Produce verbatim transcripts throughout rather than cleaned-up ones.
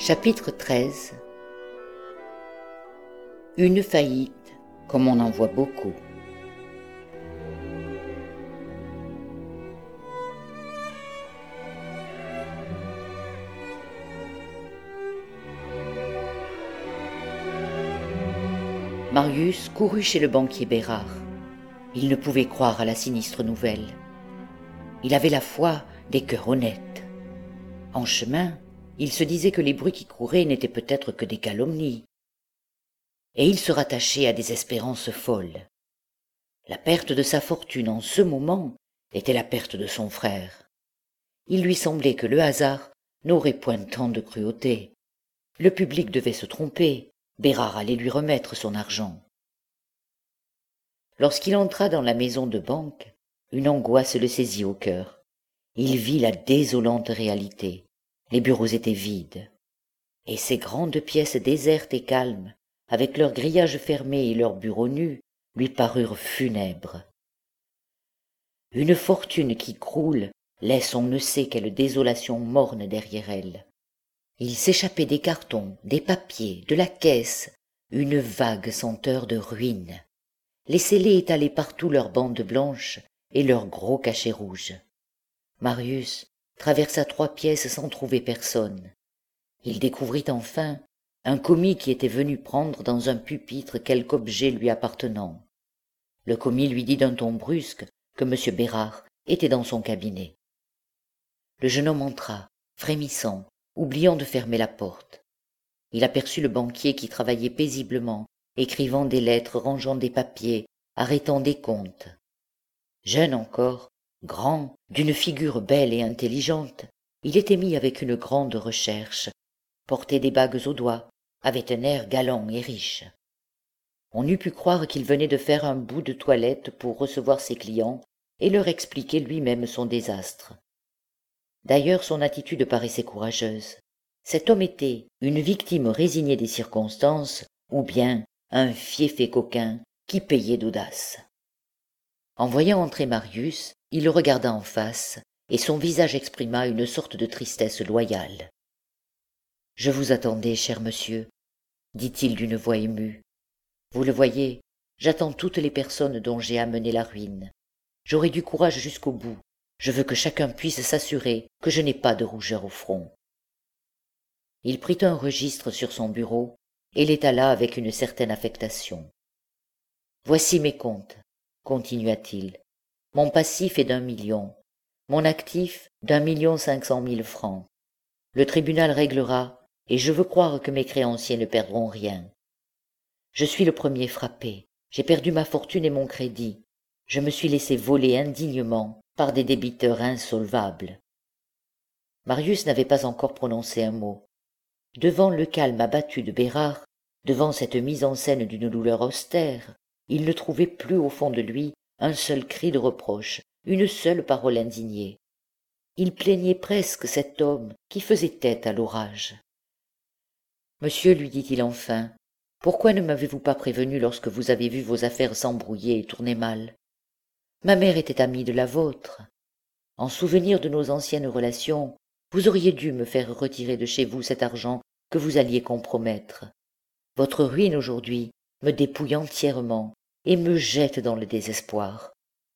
Chapitre treize. Une faillite, comme on en voit beaucoup. Marius courut chez le banquier Bérard. Il ne pouvait croire à la sinistre nouvelle. Il avait la foi des cœurs honnêtes. En chemin, il se disait que les bruits qui couraient n'étaient peut-être que des calomnies. Et il se rattachait à des espérances folles. La perte de sa fortune en ce moment était la perte de son frère. Il lui semblait que le hasard n'aurait point tant de cruauté. Le public devait se tromper, Bérard allait lui remettre son argent. Lorsqu'il entra dans la maison de banque, une angoisse le saisit au cœur. Il vit la désolante réalité. Les bureaux étaient vides. Et ces grandes pièces désertes et calmes, avec leurs grillages fermés et leurs bureaux nus, lui parurent funèbres. Une fortune qui croule laisse on ne sait quelle désolation morne derrière elle. Il s'échappait des cartons, des papiers, de la caisse, une vague senteur de ruine. Les scellés étalaient partout leurs bandes blanches et leurs gros cachets rouges. Marius traversa trois pièces sans trouver personne. Il découvrit enfin un commis qui était venu prendre dans un pupitre quelque objet lui appartenant. Le commis lui dit d'un ton brusque que M. Bérard était dans son cabinet. Le jeune homme entra, frémissant, oubliant de fermer la porte. Il aperçut le banquier qui travaillait paisiblement, écrivant des lettres, rangeant des papiers, arrêtant des comptes. Jeune encore, grand, d'une figure belle et intelligente, il était mis avec une grande recherche, portait des bagues aux doigts, avait un air galant et riche. On eût pu croire qu'il venait de faire un bout de toilette pour recevoir ses clients et leur expliquer lui-même son désastre. D'ailleurs son attitude paraissait courageuse. Cet homme était une victime résignée des circonstances, ou bien un fieffé coquin qui payait d'audace. En voyant entrer Marius, il le regarda en face, et son visage exprima une sorte de tristesse loyale. « Je vous attendais, cher monsieur, » dit-il d'une voix émue. « Vous le voyez, j'attends toutes les personnes dont j'ai amené la ruine. J'aurai du courage jusqu'au bout. Je veux que chacun puisse s'assurer que je n'ai pas de rougeur au front. » Il prit un registre sur son bureau et l'étala avec une certaine affectation. « Voici mes comptes, » continua-t-il. « Mon passif est d'un million, mon actif d'un million cinq cent mille francs. Le tribunal réglera, et je veux croire que mes créanciers ne perdront rien. Je suis le premier frappé, j'ai perdu ma fortune et mon crédit. Je me suis laissé voler indignement par des débiteurs insolvables. » Marius n'avait pas encore prononcé un mot. Devant le calme abattu de Bérard, devant cette mise en scène d'une douleur austère, il ne trouvait plus au fond de lui un seul cri de reproche, une seule parole indignée. Il plaignait presque cet homme qui faisait tête à l'orage. « Monsieur, lui dit-il enfin, pourquoi ne m'avez-vous pas prévenu lorsque vous avez vu vos affaires s'embrouiller et tourner mal? Ma mère était amie de la vôtre. En souvenir de nos anciennes relations, vous auriez dû me faire retirer de chez vous cet argent que vous alliez compromettre. Votre ruine aujourd'hui me dépouille entièrement et me jette dans le désespoir. »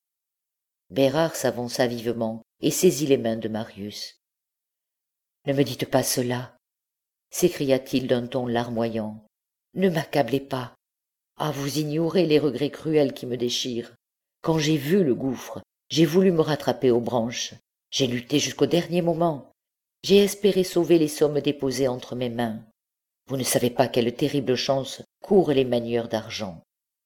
Bérard s'avança vivement et saisit les mains de Marius. « Ne me dites pas cela, » s'écria-t-il d'un ton larmoyant. « Ne m'accablez pas. Ah, vous ignorez les regrets cruels qui me déchirent. Quand j'ai vu le gouffre, j'ai voulu me rattraper aux branches. J'ai lutté jusqu'au dernier moment. J'ai espéré sauver les sommes déposées entre mes mains. Vous ne savez pas quelle terrible chance courent les manieurs d'argent. »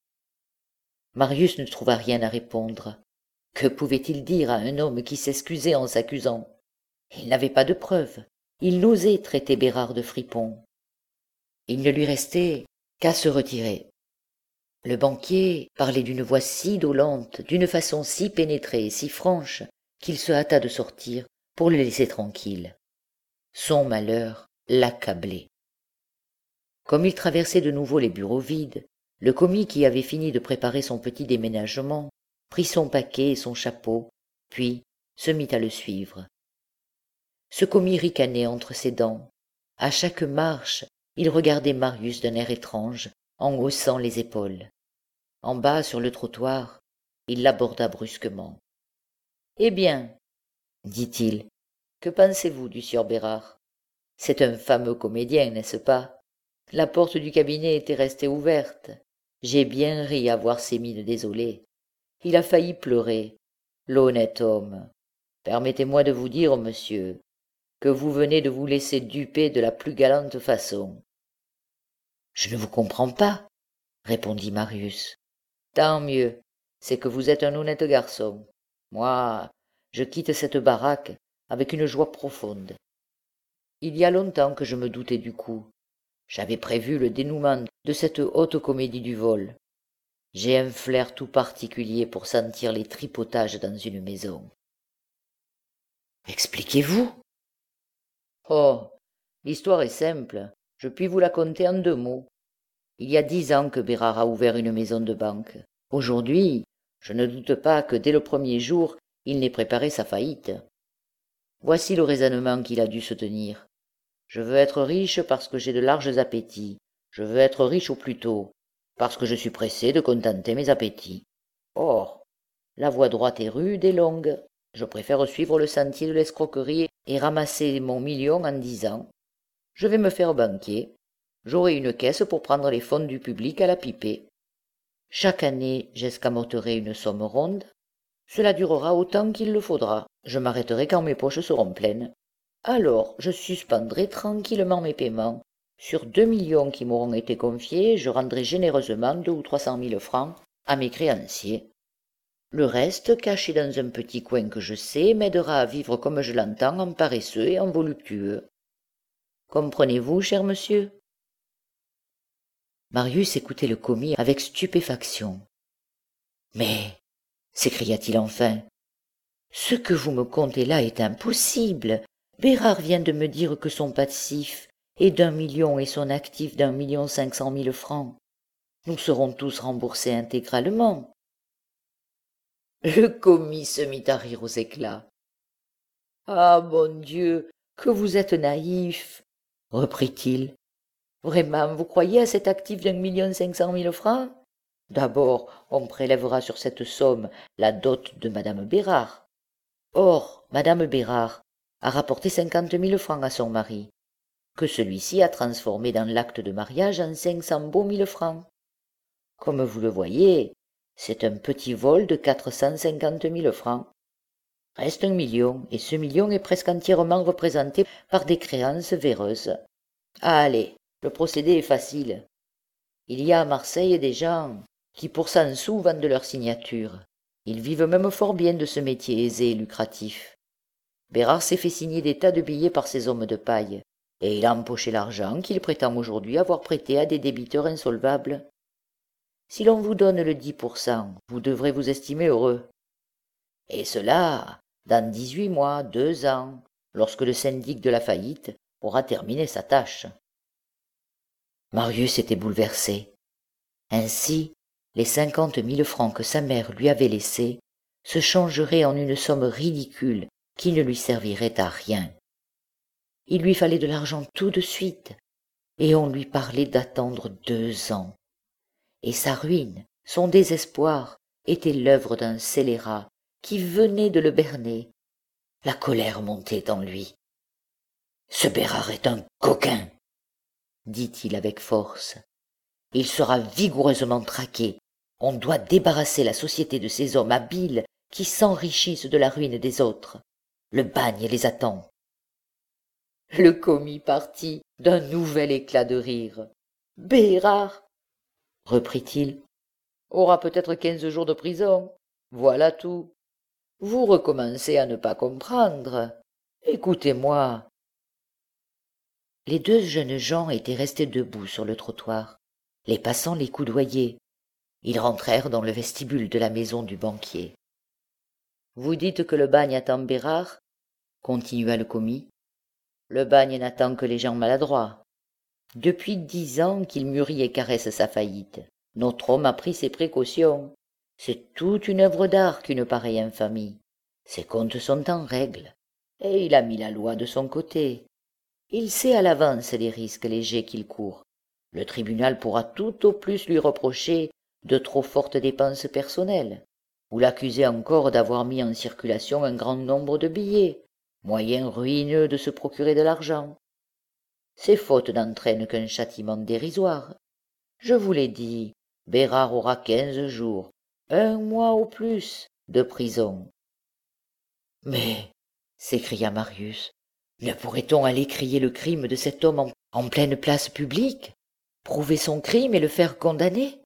Marius ne trouva rien à répondre. Que pouvait-il dire à un homme qui s'excusait en s'accusant? Il n'avait pas de preuves. Il n'osait traiter Bérard de fripon. Il ne lui restait qu'à se retirer. Le banquier parlait d'une voix si dolente, d'une façon si pénétrée et si franche, qu'il se hâta de sortir pour le laisser tranquille. Son malheur l'accablait. Comme il traversait de nouveau les bureaux vides, le commis qui avait fini de préparer son petit déménagement prit son paquet et son chapeau, puis se mit à le suivre. Ce commis ricanait entre ses dents. À chaque marche, il regardait Marius d'un air étrange, en haussant les épaules. En bas, sur le trottoir, il l'aborda brusquement. « Eh bien, dit-il, que pensez-vous du sieur Bérard? C'est un fameux comédien, n'est-ce pas? La porte du cabinet était restée ouverte. J'ai bien ri à voir ses mines désolées. Il a failli pleurer, l'honnête homme. Permettez-moi de vous dire, monsieur, que vous venez de vous laisser duper de la plus galante façon. »« Je ne vous comprends pas, » répondit Marius. « Tant mieux, c'est que vous êtes un honnête garçon. Moi, je quitte cette baraque avec une joie profonde. Il y a longtemps que je me doutais du coup. J'avais prévu le dénouement de cette haute comédie du vol. J'ai un flair tout particulier pour sentir les tripotages dans une maison. »« Expliquez-vous. » »« Oh, l'histoire est simple, je puis vous la conter en deux mots. Il y a dix ans que Bérard a ouvert une maison de banque. Aujourd'hui, je ne doute pas que dès le premier jour, il n'ait préparé sa faillite. Voici le raisonnement qu'il a dû se tenir. Je veux être riche parce que j'ai de larges appétits. Je veux être riche au plus tôt, parce que je suis pressé de contenter mes appétits. Or, la voie droite est rude et longue. Je préfère suivre le sentier de l'escroquerie et ramasser mon million en dix ans. Je vais me faire banquier. J'aurai une caisse pour prendre les fonds du public à la pipée. Chaque année, j'escamoterai une somme ronde. Cela durera autant qu'il le faudra. Je m'arrêterai quand mes poches seront pleines. Alors, je suspendrai tranquillement mes paiements. Sur deux millions qui m'auront été confiés, je rendrai généreusement deux ou trois cent mille francs à mes créanciers. Le reste, caché dans un petit coin que je sais, m'aidera à vivre comme je l'entends, en paresseux et en voluptueux. Comprenez-vous, cher monsieur ? Marius écoutait le commis avec stupéfaction. « Mais, s'écria-t-il enfin, ce que vous me contez là est impossible. Bérard vient de me dire que son passif est d'un million et son actif d'un million cinq cent mille francs. Nous serons tous remboursés intégralement. » Le commis se mit à rire aux éclats. « Ah, mon Dieu, que vous êtes naïf, reprit-il. Vraiment, vous croyez à cet actif d'un million cinq cent mille francs? D'abord, on prélèvera sur cette somme la dot de madame Bérard. Or, madame Bérard a rapporté cinquante mille francs à son mari, que celui-ci a transformé dans l'acte de mariage en cinq cents beaux mille francs. Comme vous le voyez, c'est un petit vol de quatre cent cinquante mille francs. Reste un million, et ce million est presque entièrement représenté par des créances véreuses. Allez, le procédé est facile. Il y a à Marseille des gens qui pour cent sous vendent leur signature. Ils vivent même fort bien de ce métier aisé et lucratif. Bérard s'est fait signer des tas de billets par ces hommes de paille, et il a empoché l'argent qu'il prétend aujourd'hui avoir prêté à des débiteurs insolvables. Si l'on vous donne le dix pour cent, vous devrez vous estimer heureux. Et cela, dans dix-huit mois, deux ans, lorsque le syndic de la faillite aura terminé sa tâche. Marius était bouleversé. Ainsi, les cinquante mille francs que sa mère lui avait laissés se changeraient en une somme ridicule qui ne lui servirait à rien. Il lui fallait de l'argent tout de suite, et on lui parlait d'attendre deux ans. Et sa ruine, son désespoir, étaient l'œuvre d'un scélérat qui venait de le berner. La colère montait en lui. « Ce Bérard est un coquin !» dit-il avec force. « Il sera vigoureusement traqué. On doit débarrasser la société de ces hommes habiles qui s'enrichissent de la ruine des autres. Le bagne les attend. » Le commis partit d'un nouvel éclat de rire. « Bérard, reprit-il, aura peut-être quinze jours de prison. Voilà tout. Vous recommencez à ne pas comprendre. Écoutez-moi. » Les deux jeunes gens étaient restés debout sur le trottoir. Les passants les coudoyaient. Ils rentrèrent dans le vestibule de la maison du banquier. « Vous dites que le bagne attend Bérard ?» continua le commis. « Le bagne n'attend que les gens maladroits. Depuis dix ans qu'il mûrit et caresse sa faillite. Notre homme a pris ses précautions. C'est toute une œuvre d'art qu'une pareille infamie. Ses comptes sont en règle, et il a mis la loi de son côté. Il sait à l'avance les risques légers qu'il court. Le tribunal pourra tout au plus lui reprocher de trop fortes dépenses personnelles, ou l'accuser encore d'avoir mis en circulation un grand nombre de billets, moyen ruineux de se procurer de l'argent. Ces fautes n'entraînent qu'un châtiment dérisoire. Je vous l'ai dit, Bérard aura quinze jours, un mois au plus, de prison. Mais, s'écria Marius, ne pourrait-on aller crier le crime de cet homme en, en pleine place publique, prouver son crime et le faire condamner?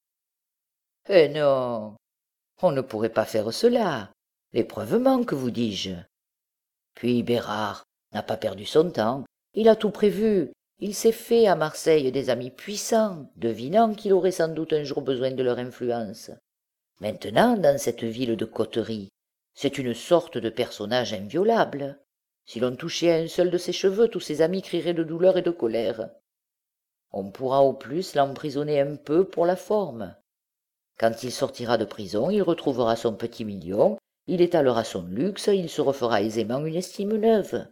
Eh non, on ne pourrait pas faire cela. Les preuves manquent, vous dis-je. Puis Bérard n'a pas perdu son temps, il a tout prévu. Il s'est fait à Marseille des amis puissants, devinant qu'il aurait sans doute un jour besoin de leur influence. Maintenant, dans cette ville de coterie, c'est une sorte de personnage inviolable. Si l'on touchait à un seul de ses cheveux, tous ses amis crieraient de douleur et de colère. On pourra au plus l'emprisonner un peu pour la forme. Quand il sortira de prison, il retrouvera son petit million, il étalera son luxe, il se refera aisément une estime neuve.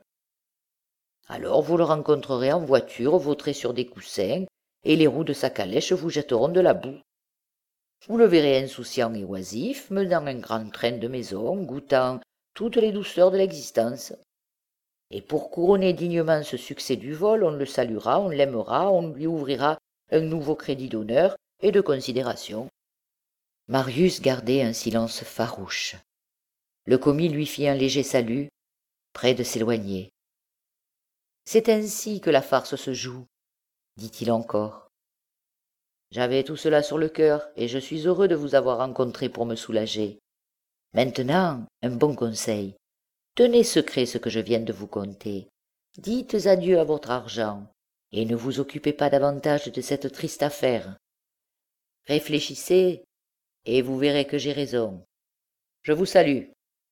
Alors vous le rencontrerez en voiture, vautré sur des coussins, et les roues de sa calèche vous jetteront de la boue. Vous le verrez insouciant et oisif, menant un grand train de maison, goûtant toutes les douceurs de l'existence. Et pour couronner dignement ce succès du vol, on le saluera, on l'aimera, on lui ouvrira un nouveau crédit d'honneur et de considération. Marius gardait un silence farouche. Le commis lui fit un léger salut, près de s'éloigner. C'est ainsi que la farce se joue, dit-il encore. J'avais tout cela sur le cœur, et je suis heureux de vous avoir rencontré pour me soulager. Maintenant, un bon conseil. Tenez secret ce que je viens de vous conter. Dites adieu à votre argent, et ne vous occupez pas davantage de cette triste affaire. Réfléchissez, et vous verrez que j'ai raison. Je vous salue.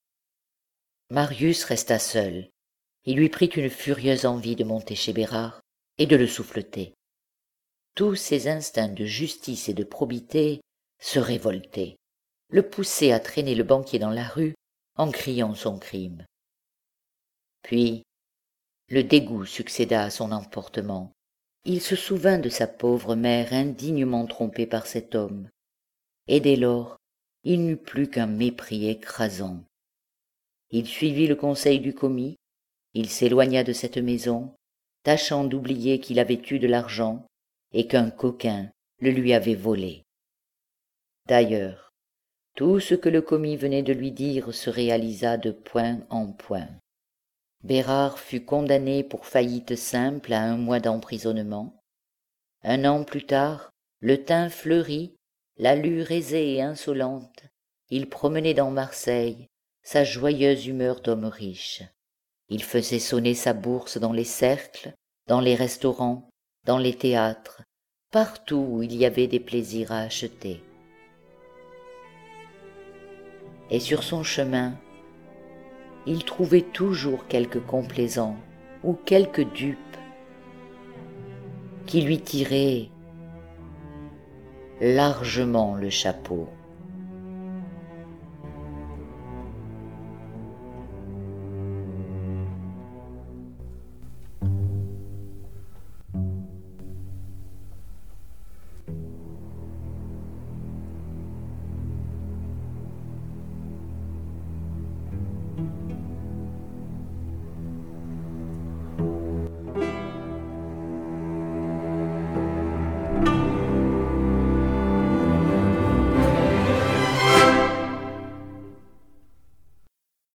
Marius resta seul. Il lui prit une furieuse envie de monter chez Bérard et de le souffleter. Tous ses instincts de justice et de probité se révoltaient, le poussaient à traîner le banquier dans la rue en criant son crime. Puis, le dégoût succéda à son emportement. Il se souvint de sa pauvre mère indignement trompée par cet homme, et dès lors, il n'eut plus qu'un mépris écrasant. Il suivit le conseil du commis, il s'éloigna de cette maison, tâchant d'oublier qu'il avait eu de l'argent et qu'un coquin le lui avait volé. D'ailleurs, tout ce que le commis venait de lui dire se réalisa de point en point. Bérard fut condamné pour faillite simple à un mois d'emprisonnement. Un an plus tard, le teint fleuri, l'allure aisée et insolente, il promenait dans Marseille sa joyeuse humeur d'homme riche. Il faisait sonner sa bourse dans les cercles, dans les restaurants, dans les théâtres, partout où il y avait des plaisirs à acheter. Et sur son chemin, il trouvait toujours quelque complaisant ou quelque dupe qui lui tirait largement le chapeau.